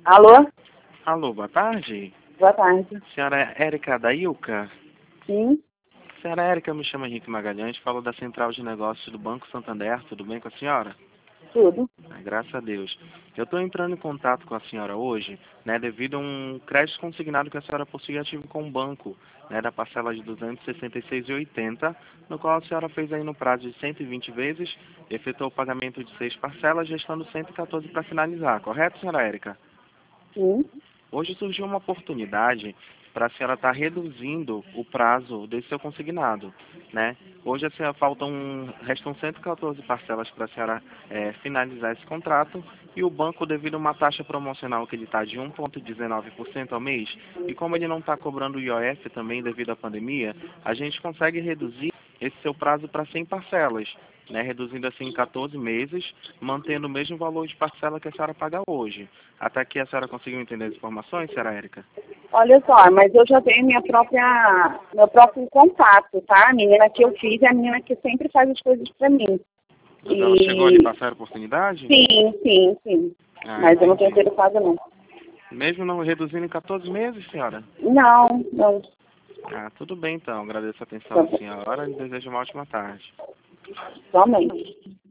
Alô? Alô, boa tarde. Boa tarde. Senhora Érica da Ilca? Sim, Senhora Érica, eu me chamo Henrique Magalhães, falo da Central de Negócios do Banco Santander. Tudo bem com a senhora? tudo. Graças a Deus. Eu estou entrando em contato com a senhora hoje, devido a um crédito consignado que a senhora possui ativo com o banco, da parcela de R$ 266,80, no qual a senhora fez aí no prazo de 120 vezes, efetuou o pagamento de 6 parcelas, restando 114 para finalizar. Correto, senhora Érica? Sim. Hoje surgiu uma oportunidade para a senhora estar reduzindo o prazo desse seu consignado, né? Hoje a senhora restam 114 parcelas para a senhora finalizar esse contrato e o banco, devido a uma taxa promocional que ele está de 1,19% ao mês, e como ele não está cobrando o IOF também devido à pandemia, a gente consegue reduzir esse seu prazo para 100 parcelas, reduzindo assim em 14 meses, mantendo o mesmo valor de parcela que a senhora paga hoje. Até aqui a senhora conseguiu entender as informações, senhora Érica? Olha só, mas eu já tenho meu próprio contato, tá? A menina que eu fiz é a menina que sempre faz as coisas pra mim. Mas ela chegou a lhe passar a oportunidade? Sim. Ah, Mas eu não tenho entendi. interessado não. Mesmo não reduzindo em 14 meses, senhora? Não. Ah, tudo bem então. Agradeço a atenção Tá da bom. senhora e desejo uma ótima tarde. Somente.